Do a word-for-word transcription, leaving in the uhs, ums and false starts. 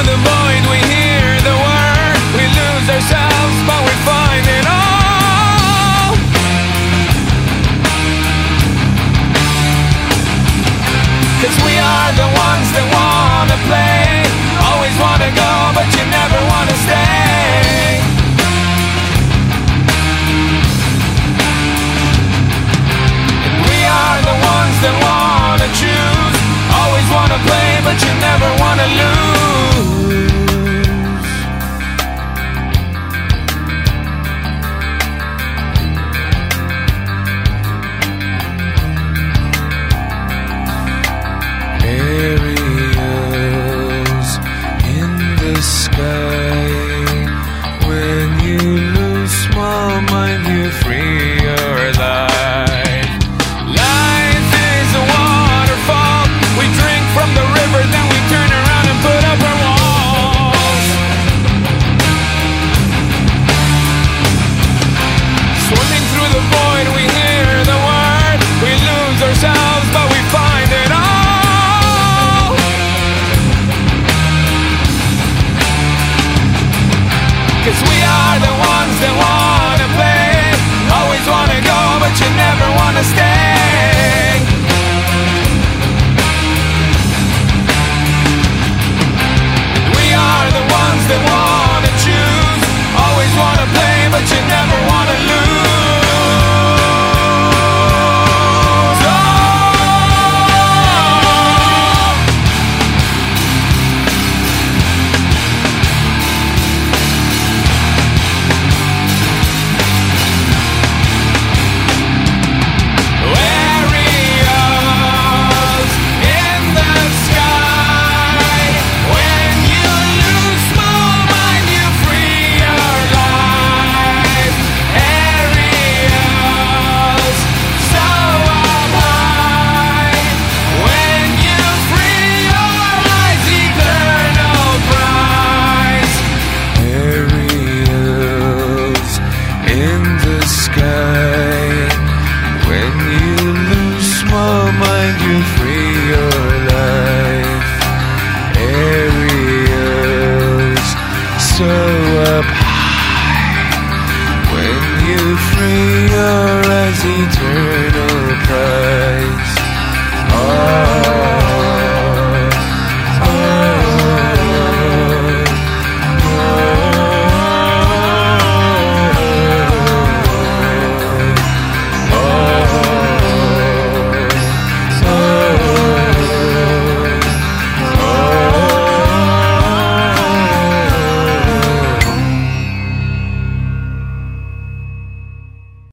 the void, we hear the word. We lose ourselves, but we find it all. Cause we are the ones that wanna play. Always wanna go, but you never wanna stay. And we are the ones that wanna choose. Always wanna play, but you never wanna lose.